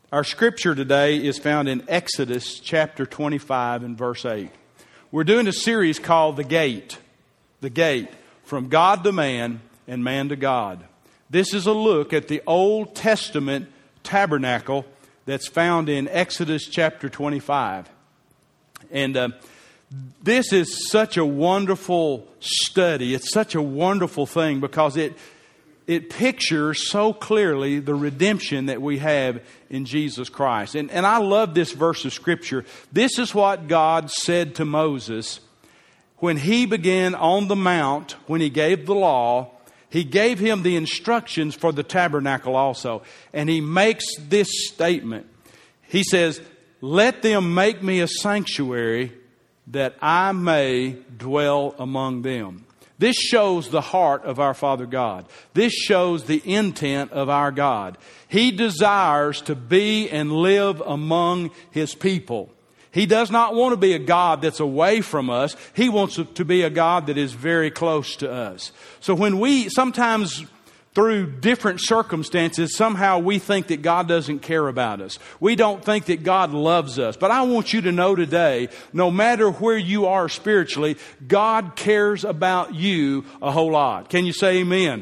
Our scripture today is found in Exodus chapter 25 and verse 8. We're doing a series called The Gate, from God to man and man to God. This is a look at the Old Testament tabernacle that's found in Exodus chapter 25. And this is such a wonderful study. It's such a wonderful thing because it pictures so clearly the redemption that we have in Jesus Christ. And I love this verse of Scripture. This is what God said to Moses when he began on the mount, when he gave the law. He gave him the instructions for the tabernacle also. And he makes this statement. He says, "Let them make me a sanctuary that I may dwell among them." This shows the heart of our Father God. This shows the intent of our God. He desires to be and live among His people. He does not want to be a God that's away from us. He wants to be a God that is very close to us. So when we sometimes through different circumstances, somehow we think that God doesn't care about us. We don't think that God loves us. But I want you to know today, no matter where you are spiritually, God cares about you a whole lot. Can you say amen?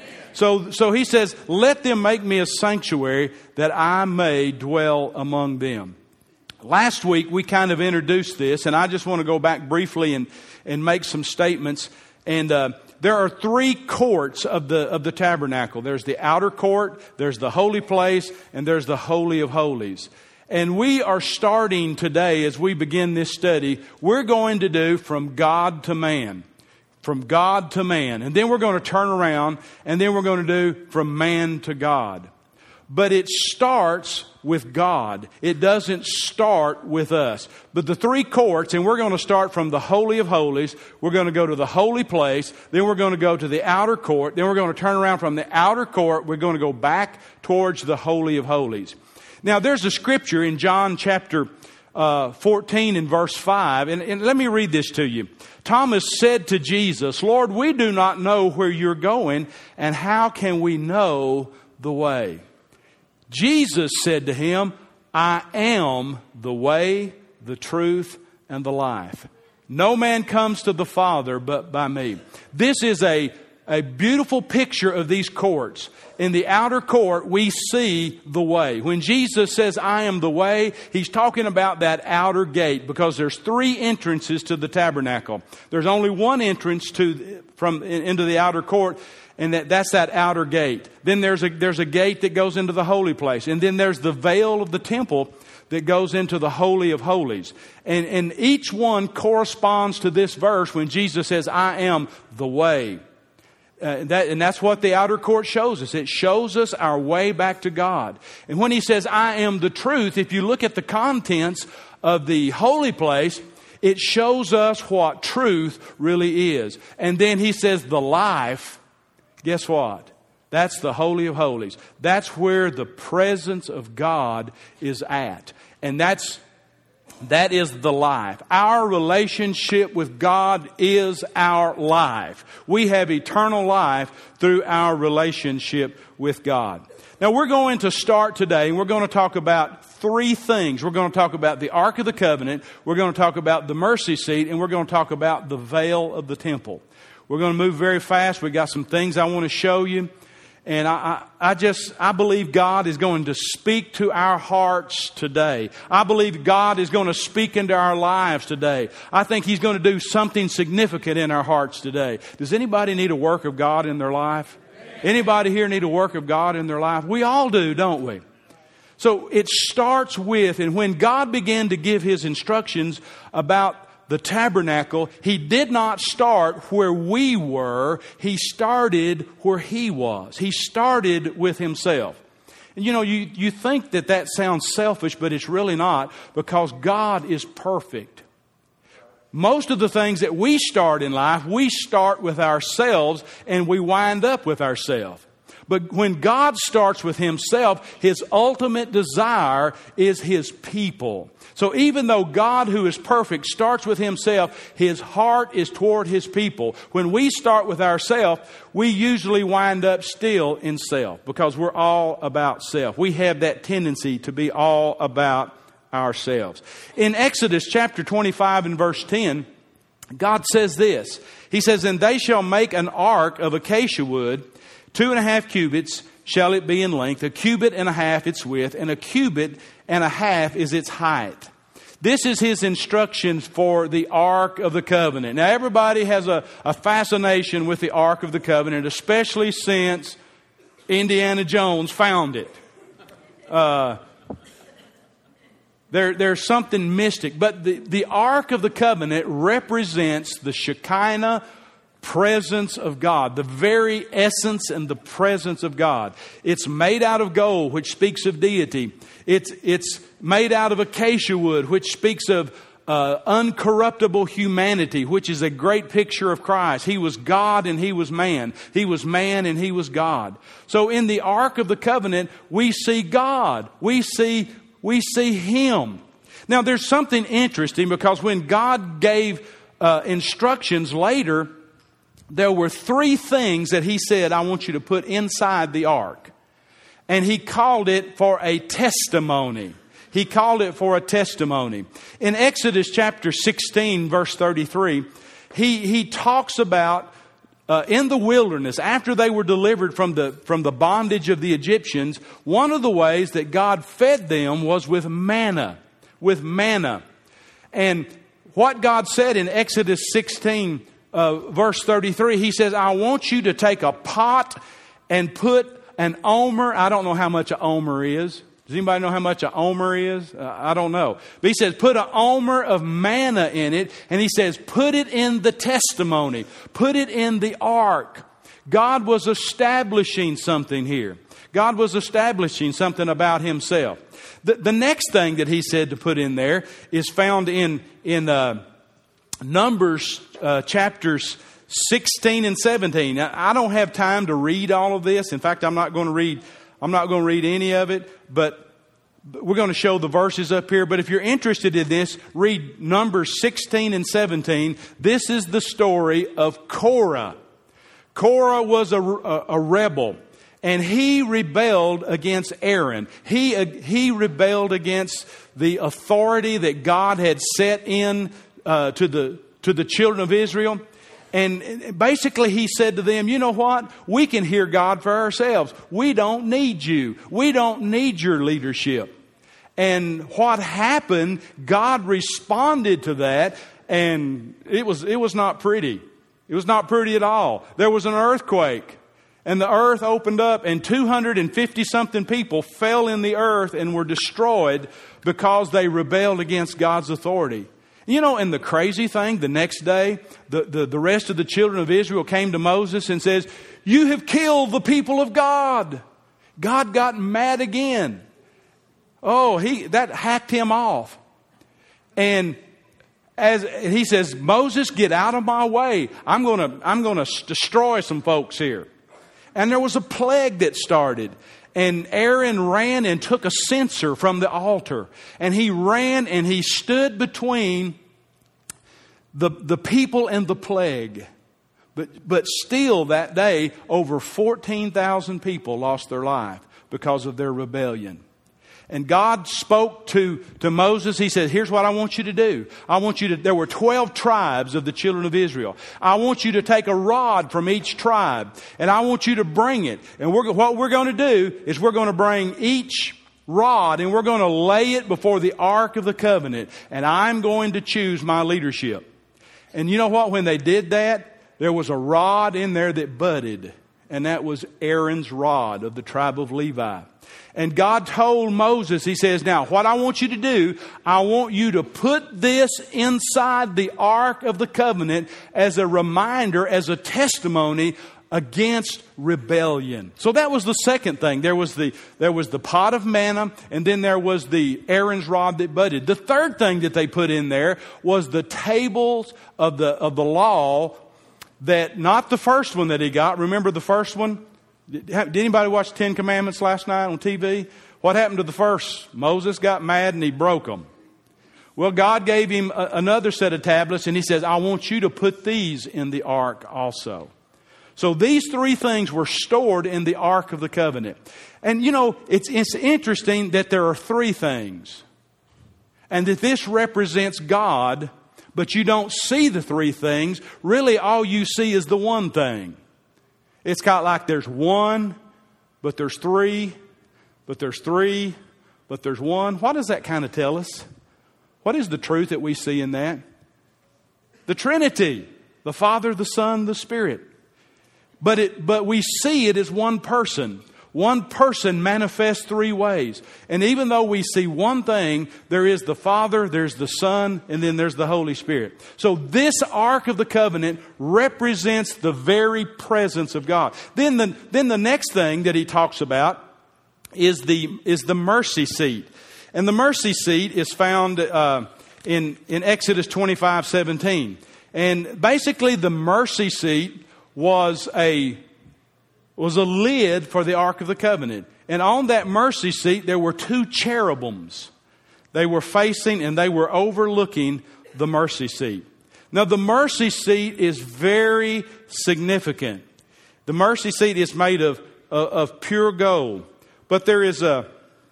So he says, "Let them make me a sanctuary that I may dwell among them." Last week we kind of introduced this, and I just want to go back briefly and make some statements. And there are three courts of the tabernacle. There's the outer court, there's the holy place, and there's the Holy of Holies. And we are starting today, as we begin this study, we're going to do from God to man. From God to man. And then we're going to turn around, and then we're going to do from man to God. But it starts with God. It doesn't start with us. But the three courts, and we're going to start from the Holy of Holies. We're going to go to the holy place. Then we're going to go to the outer court. Then we're going to turn around from the outer court. We're going to go back towards the Holy of Holies. Now, there's a scripture in John chapter 14 and verse 5. And let me read this to you. Thomas said to Jesus, "Lord, we do not know where you're going, and how can we know the way?" Jesus said to him, "I am the way, the truth, and the life. No man comes to the Father but by me." This is a beautiful picture of these courts. In the outer court, we see the way. When Jesus says, "I am the way," He's talking about that outer gate, because there's three entrances to the tabernacle. There's only one entrance into the outer court, and that's that outer gate. Then there's a gate that goes into the holy place. And then there's the veil of the temple that goes into the Holy of Holies. And each one corresponds to this verse when Jesus says, "I am the way." And that's what the outer court shows us. It shows us our way back to God. And when He says, "I am the truth," if you look at the contents of the holy place, it shows us what truth really is. And then He says, "the life." Guess what? That's the Holy of Holies. That's where the presence of God is at. And that is the life. Our relationship with God is our life. We have eternal life through our relationship with God. Now we're going to start today, and we're going to talk about three things. We're going to talk about the Ark of the Covenant, we're going to talk about the mercy seat, and we're going to talk about the veil of the temple. We're going to move very fast. We've got some things I want to show you. And I believe God is going to speak to our hearts today. I believe God is going to speak into our lives today. I think He's going to do something significant in our hearts today. Does anybody need a work of God in their life? Anybody here need a work of God in their life? We all do, don't we? So it starts with, and when God began to give His instructions about the tabernacle, He did not start where we were. He started where He was. He started with Himself. And you think that sounds selfish, but it's really not, because God is perfect. Most of the things that we start in life, we start with ourselves and we wind up with ourselves. But when God starts with Himself, His ultimate desire is His people. So even though God, who is perfect, starts with Himself, His heart is toward His people. When we start with ourselves, we usually wind up still in self because we're all about self. We have that tendency to be all about ourselves. In Exodus chapter 25 and verse 10, God says this. He says, "And they shall make an ark of acacia wood, 2.5 cubits shall it be in length, 1.5 cubits its width, and 1.5 cubits is its height." This is His instructions for the Ark of the Covenant. Now everybody has a fascination with the Ark of the Covenant, especially since Indiana Jones found it. There's something mystic. But the Ark of the Covenant represents the Shekinah presence of God, the very essence and the presence of God. It's made out of gold, which speaks of deity. It's made out of acacia wood, which speaks of uncorruptible humanity, which is a great picture of Christ. He was God and He was man. He was man and He was God. So in the Ark of the Covenant, we see God. We see Him. Now there's something interesting because when God gave instructions later, there were 3 things that He said, "I want you to put inside the ark." And He called it for a testimony. He called it for a testimony. In Exodus chapter 16, verse 33, He talks about in the wilderness, after they were delivered from the bondage of the Egyptians, one of the ways that God fed them was with manna. With manna. And what God said in Exodus 16, verse 33, He says, "I want you to take a pot and put an omer." I don't know how much an omer is. Does anybody know how much an omer is? I don't know. But He says, put an omer of manna in it. And He says, put it in the testimony. Put it in the ark. God was establishing something here. God was establishing something about Himself. The next thing that He said to put in there is found in Numbers chapters 16 and 17. Now, I don't have time to read all of this. In fact, I'm not going to read any of it, but we're going to show the verses up here. But if you're interested in this, read Numbers 16 and 17. This is the story of Korah. Korah was a rebel, and he rebelled against Aaron. He rebelled against the authority that God had set in to the children of Israel. And basically he said to them, "You know what? We can hear God for ourselves. We don't need you. We don't need your leadership." And what happened, God responded to that, and it was not pretty. It was not pretty at all. There was an earthquake, and the earth opened up, and 250-something people fell in the earth and were destroyed because they rebelled against God's authority. You know, and the crazy thing, the next day, the rest of the children of Israel came to Moses and says, "You have killed the people of God." God got mad again. Oh, that hacked him off. And as he says, "Moses, get out of my way. I'm going to destroy some folks here." And there was a plague that started. And Aaron ran and took a censer from the altar. And he ran and he stood between the people and the plague. But still that day, over 14,000 people lost their life because of their rebellion. And God spoke to Moses. He said, "Here's what I want you to do. There were 12 tribes of the children of Israel. I want you to take a rod from each tribe, and I want you to bring it. And what we're going to do is we're going to bring each rod, and we're going to lay it before the Ark of the Covenant, and I'm going to choose my leadership." And you know what? When they did that, there was a rod in there that budded, and that was Aaron's rod of the tribe of Levi. And God told Moses, He says, "Now, what I want you to do, I want you to put this inside the Ark of the Covenant as a reminder, as a testimony against rebellion." So that was the second thing. There was the pot of manna, and then there was the Aaron's rod that budded. The third thing that they put in there was the tables of the law, that not the first one that he got. Remember the first one? Did anybody watch the Ten Commandments last night on TV? What happened to the first? Moses got mad and he broke them. Well, God gave him another set of tablets, and he says, I want you to put these in the ark also. So these three things were stored in the Ark of the Covenant. And you know, it's interesting that there are three things. And that this represents God, but you don't see the three things. Really, all you see is the one thing. It's kind of like there's one, but there's three, but there's three, but there's one. What does that kind of tell us? What is the truth that we see in that? The Trinity, the Father, the Son, the Spirit. But we see it as one person. One person manifests three ways. And even though we see one thing, there is the Father, there's the Son, and then there's the Holy Spirit. So this Ark of the Covenant represents the very presence of God. Then the next thing that he talks about is the mercy seat. And the mercy seat is found in Exodus 25:17. And basically the mercy seat was a lid for the Ark of the Covenant. And on that mercy seat, there were two cherubims. They were facing and they were overlooking the mercy seat. Now, the mercy seat is very significant. The mercy seat is made of pure gold. But there is the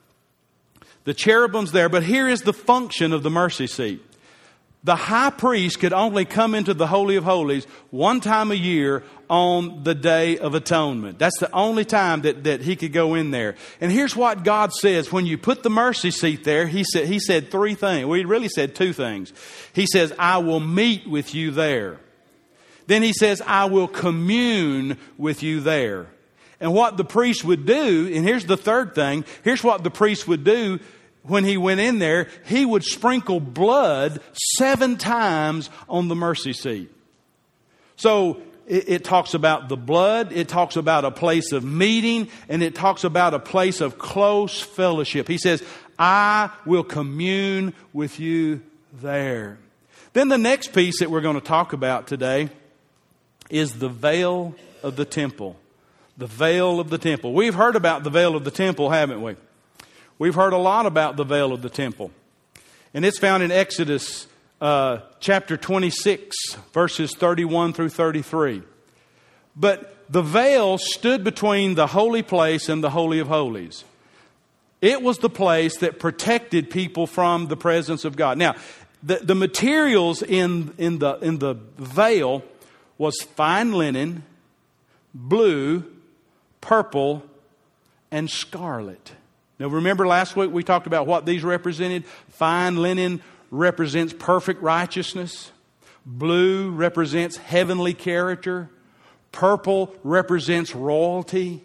cherubim's there. But here is the function of the mercy seat. The high priest could only come into the Holy of Holies one time a year on the Day of Atonement. That's the only time that he could go in there. And here's what God says. When you put the mercy seat there, he said three things. Well, he really said two things. He says, I will meet with you there. Then he says, I will commune with you there. And what the priest would do, and here's the third thing, here's what the priest would do. When he went in there, he would sprinkle blood 7 times on the mercy seat. So it talks about the blood, it talks about a place of meeting, and it talks about a place of close fellowship. He says, I will commune with you there. Then the next piece that we're going to talk about today is the veil of the temple. The veil of the temple. We've heard about the veil of the temple, haven't we? We've heard a lot about the veil of the temple. And it's found in Exodus chapter 26, verses 31 through 33. But the veil stood between the holy place and the Holy of Holies. It was the place that protected people from the presence of God. Now, the materials in the veil was fine linen, blue, purple, and scarlet. Now remember last week we talked about what these represented. Fine linen represents perfect righteousness. Blue represents heavenly character. Purple represents royalty.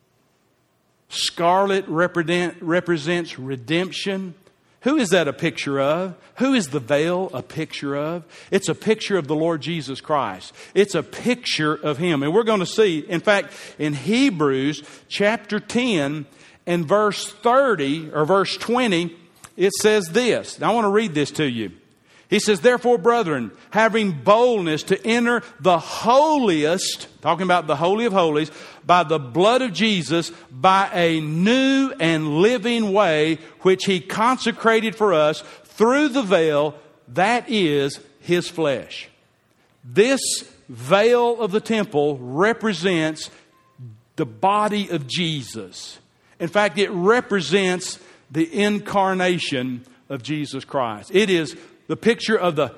Scarlet represents redemption. Who is that a picture of? Who is the veil a picture of? It's a picture of the Lord Jesus Christ. It's a picture of Him. And we're going to see, in fact, in Hebrews chapter 10, in verse 30 or verse 20, it says this. Now I want to read this to you. He says, therefore, brethren, having boldness to enter the holiest, talking about the Holy of Holies, by the blood of Jesus, by a new and living way, which He consecrated for us through the veil, that is His flesh. This veil of the temple represents the body of Jesus. In fact, it represents the incarnation of Jesus Christ. It is the picture of the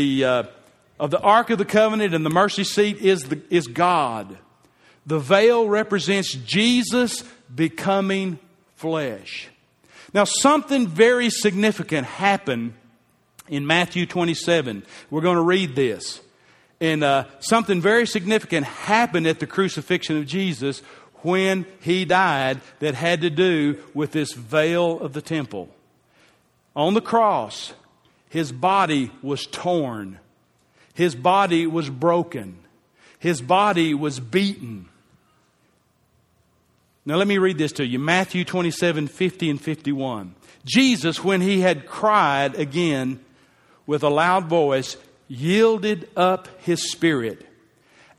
Ark of the Covenant, and the mercy seat is God. The veil represents Jesus becoming flesh. Now, something very significant happened in Matthew 27. We're going to read this. And something very significant happened at the crucifixion of Jesus when He died that had to do with this veil of the temple. On the cross, His body was torn. His body was broken. His body was beaten. Now let me read this to you. Matthew 27, 50 and 51. Jesus, when He had cried again with a loud voice, yielded up His spirit.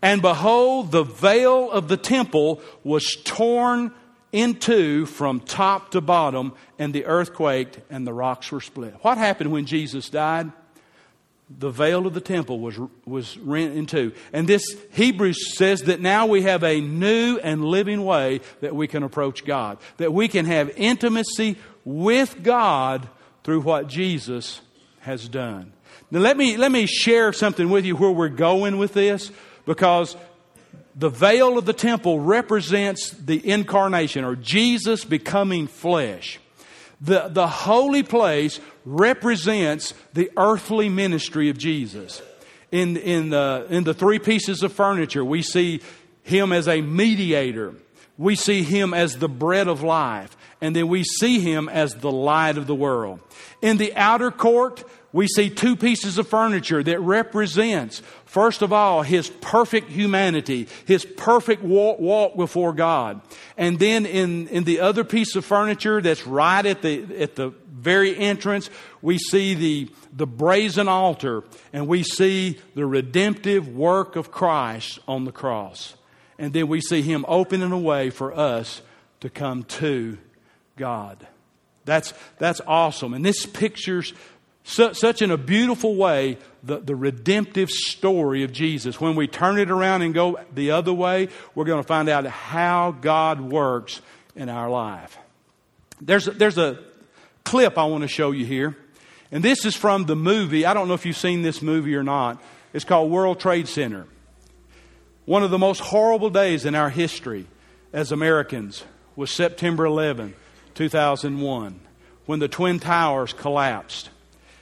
And behold, the veil of the temple was torn in two from top to bottom, and the earth quaked, and the rocks were split. What happened when Jesus died? The veil of the temple was rent in two. And this Hebrews says that now we have a new and living way that we can approach God. That we can have intimacy with God through what Jesus has done. Now let me share something with you where we're going with this, because the veil of the temple represents the incarnation, or Jesus becoming flesh. The holy place represents the earthly ministry of Jesus. In the three pieces of furniture, we see Him as a mediator. We see Him as the bread of life. And then we see Him as the light of the world. In the outer court, we see two pieces of furniture that represents, first of all, His perfect humanity, His perfect walk before God. And then in the other piece of furniture that's right at the very entrance, we see the brazen altar, and we see the redemptive work of Christ on the cross. And then we see Him opening a way for us to come to God. That's awesome. And this pictures such in a beautiful way the redemptive story of Jesus. When we turn it around and go the other way, we're going to find out how God works in our life. There's a clip I want to show you here. And this is from the movie. I don't know if you've seen this movie or not. It's called World Trade Center. One of the most horrible days in our history as Americans was September 11, 2001, when the Twin Towers collapsed.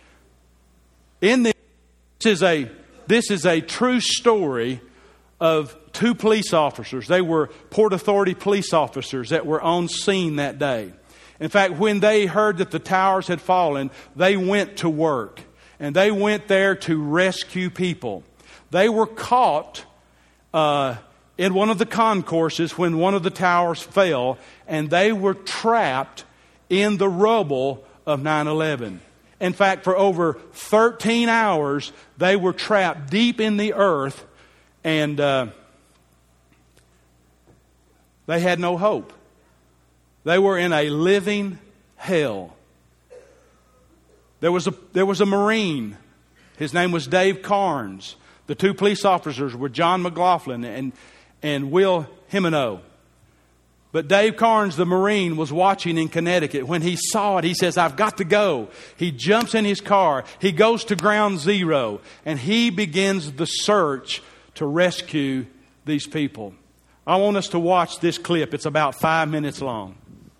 This is a true story of two police officers. They were Port Authority police officers that were on scene that day. In fact, when they heard that the towers had fallen, they went to work. And they went there to rescue people. They were caught in one of the concourses when one of the towers fell, and they were trapped in the rubble of 9/11. In fact, for over 13 hours, they were trapped deep in the earth, and they had no hope. They were in a living hell. There was a Marine. His name was Dave Carnes. The two police officers were John McLaughlin and Will Himeno. But Dave Carnes, the Marine, was watching in Connecticut. When he saw it, he says, "I've got to go." He jumps in his car. He goes to Ground Zero, and he begins the search to rescue these people. I want us to watch this clip. It's about 5 minutes long.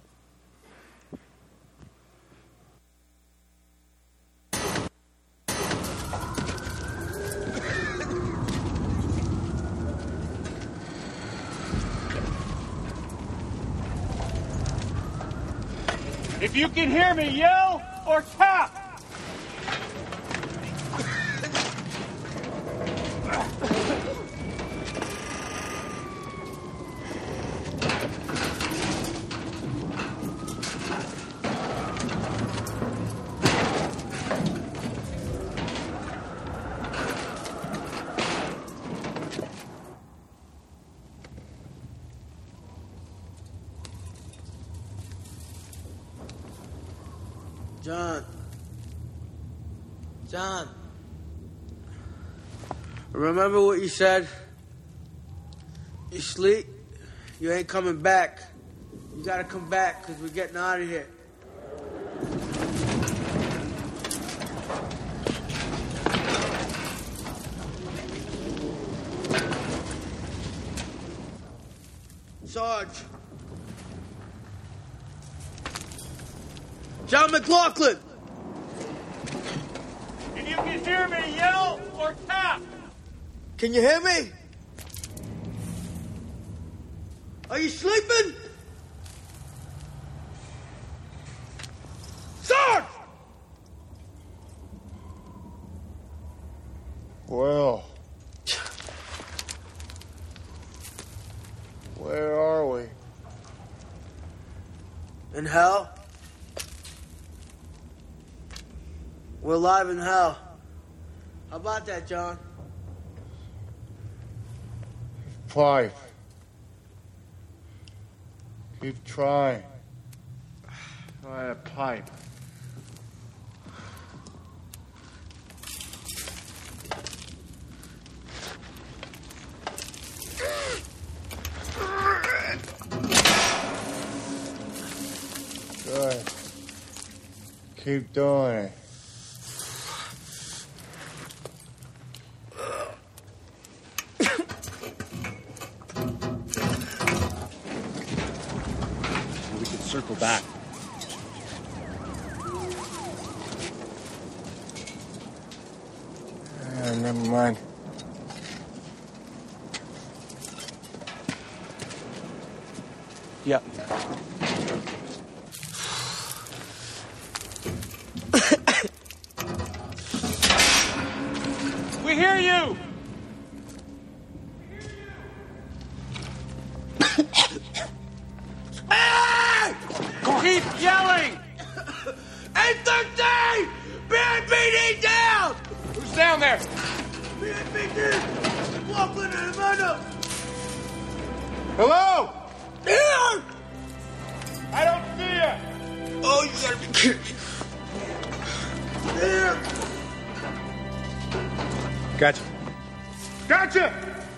If you can hear me, yell or tap. John, remember what you said? You sleep, you ain't coming back. You gotta come back, because we're getting out of here. Sarge. John McLaughlin. If you can hear me, yell or tap. Can you hear me? Are you sleeping? Sarge! Well, where are we? In hell? We're alive in hell. How about that, John? pipe. Keep trying. Try a pipe. Good. Keep doing it. We can circle back. Never mind. Yep. We hear you! Keep yelling! 813! BNPD down! Who's down there? BNPD! Walking in the window! Hello? Here! I don't see you! Oh, you gotta be kidding me. Here! Gotcha. Gotcha!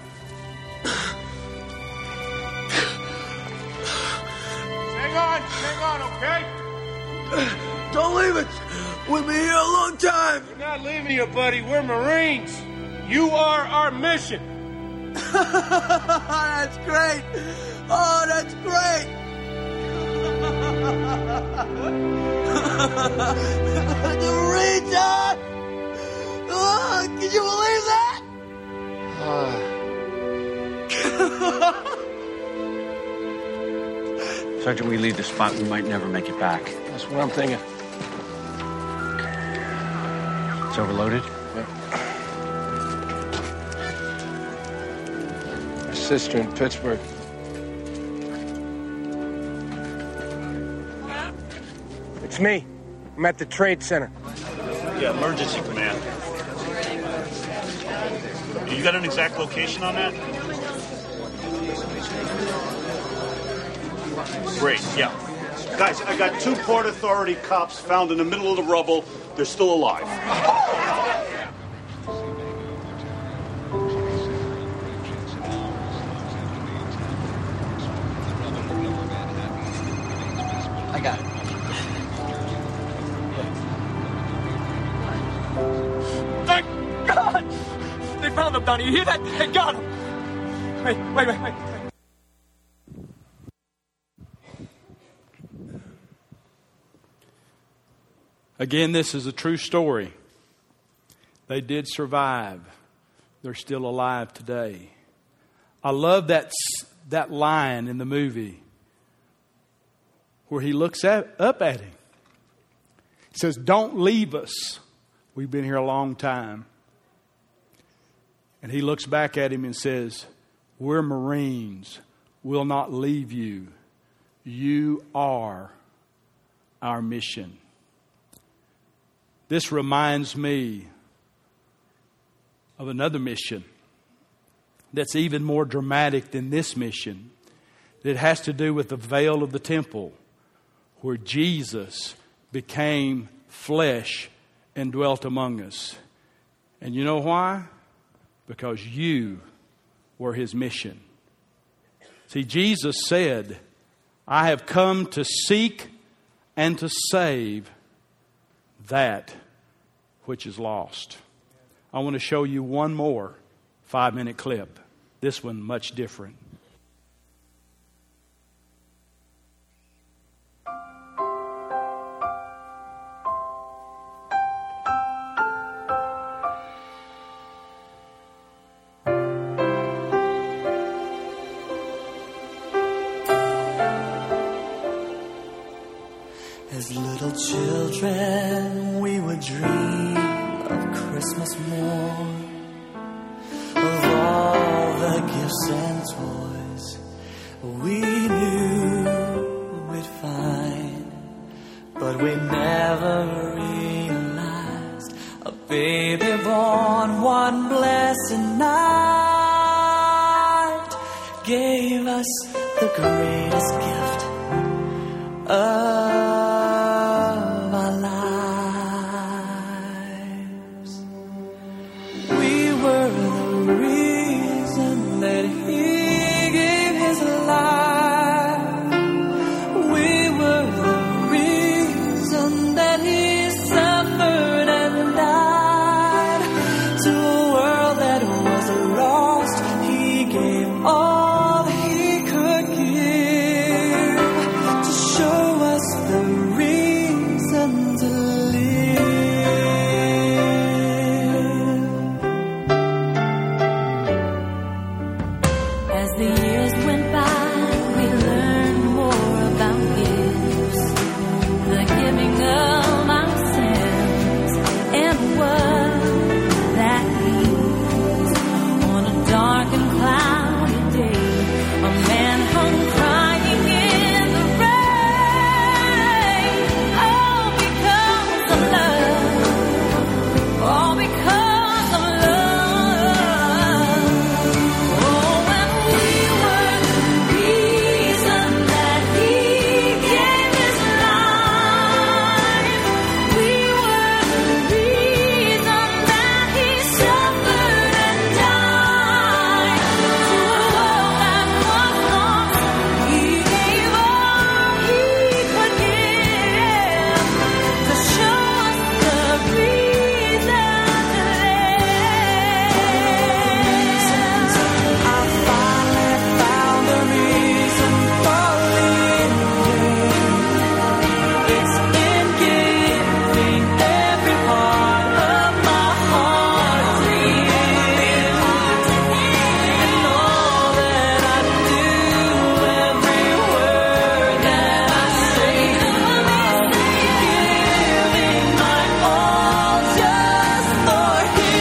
Hang on, okay? Don't leave us! We'll be here a long time! We're not leaving you, buddy. We're Marines. You are our mission. That's great! Oh, that's great! The Marines are... Oh, can you believe that? Sergeant, we leave the spot, we might never make it back. That's what I'm thinking. It's overloaded? My sister in Pittsburgh. It's me. I'm at the Trade Center. Yeah, emergency command. You got an exact location on that? Great, yeah. Guys, I got 2 Port Authority cops found in the middle of the rubble. They're still alive. I got it. Thank God! They found him, Donnie. You hear that? They got him. Wait. Again, this is a true story. They did survive. They're still alive today. I love that line in the movie where he looks up at him. He says, "Don't leave us. We've been here a long time." And he looks back at him and says, "We're Marines. We'll not leave you. You are our mission." This reminds me of another mission that's even more dramatic than this mission. It has to do with the veil of the temple, where Jesus became flesh and dwelt among us. And you know why? Because you were his mission. See, Jesus said, "I have come to seek and to save that which is lost." I want to show you one more 5-minute clip. This one much different. As little children, we would dream of Christmas morn, of all the gifts and toys we knew we'd find, but we never realized a baby born one blessed night us the greatest gift of our lives. We were the reason that He gave His life. We were the reason that He suffered and died. To a world that was lost, He gave all He could give to show us the reason to live. As the years went by, we learned more about gifts, the giving of ourselves, and what that means. On a dark and cloudy day, a man hung crying in the rain. All because of love. All because of love. Oh, and we were the reason that He gave His life. We were the reason that He suffered and died. To a world that was lost, He gave all He could give to show us the reason to live. I finally found the reason for living. It's in giving every part of my heart to Him. And all that I do, every word that I say, giving my all just for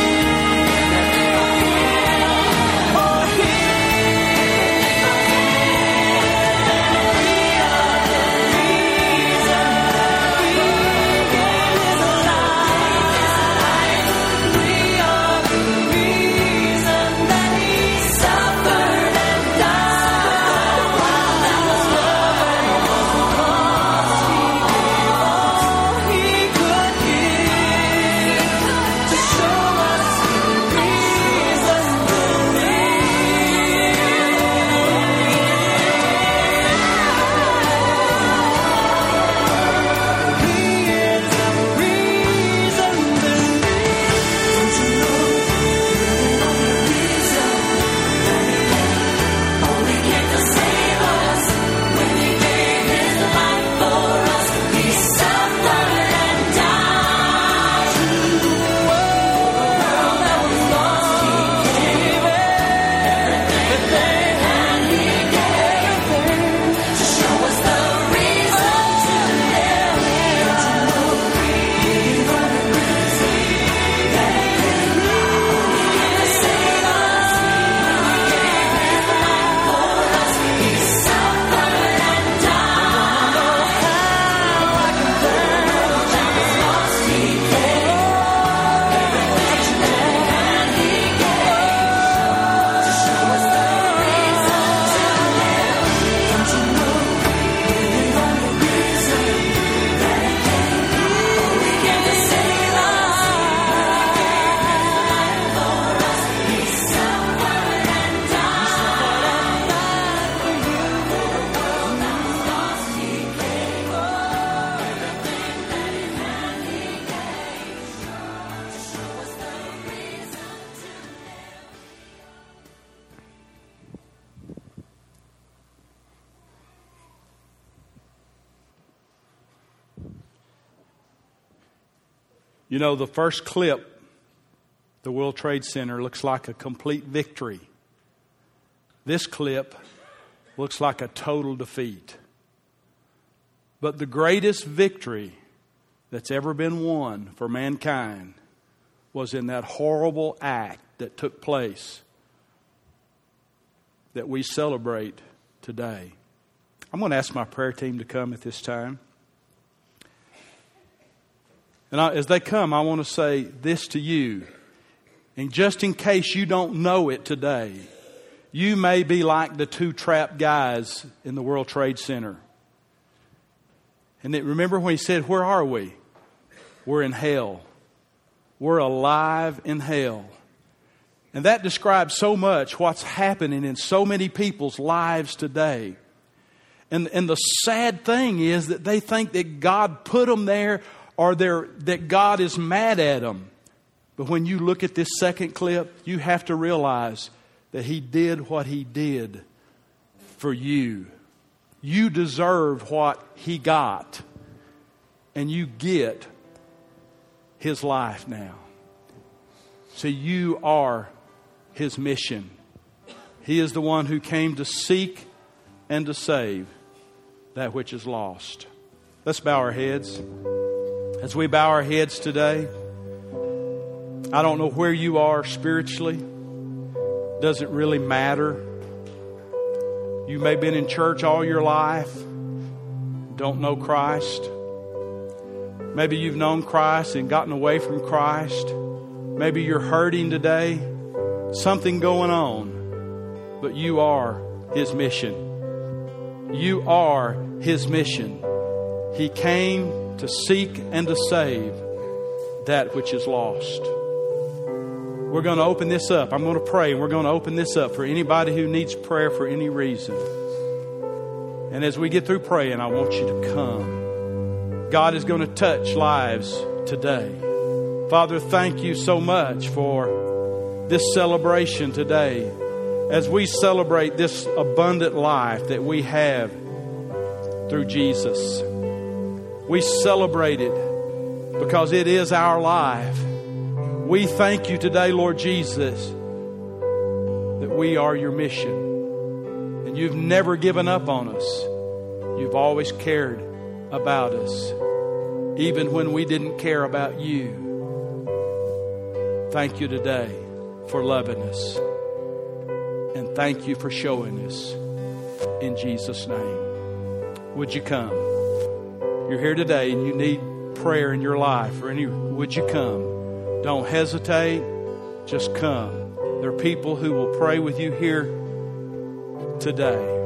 You know, the first clip, the World Trade Center, looks like a complete victory. This clip looks like a total defeat. But the greatest victory that's ever been won for mankind was in that horrible act that took place that we celebrate today. I'm going to ask my prayer team to come at this time. And as they come, I want to say this to you. And just in case you don't know it today, You may be like the two trapped guys in the World Trade Center. And remember when he said, where are we? We're in hell. We're alive in hell. And that describes so much what's happening in so many people's lives today. And the sad thing is that they think that God put them there, or that God is mad at them. But when you look at this second clip, you have to realize that He did what He did for you. You deserved what He got. And you get His life now. So you are His mission. He is the one who came to seek and to save that which is lost. Let's bow our heads. As we bow our heads today, I don't know where you are spiritually. Doesn't really matter. You may have been in church all your life, don't know Christ. Maybe you've known Christ and gotten away from Christ. Maybe you're hurting today. Something going on. But you are His mission. You are His mission. He came to seek and to save that which is lost. We're going to open this up. I'm going to pray, and we're going to open this up for anybody who needs prayer for any reason. And as we get through praying, I want you to come. God is going to touch lives today. Father, thank you so much for this celebration today. As we celebrate this abundant life that we have through Jesus. We celebrate it because it is our life. We thank you today, Lord Jesus, that we are your mission. And you've never given up on us. You've always cared about us, even when we didn't care about you. Thank you today for loving us. And thank you for showing us. In Jesus' name. Would you come? You're here today and you need prayer in your life. Would you come? Don't hesitate. Just come. There are people who will pray with you here today.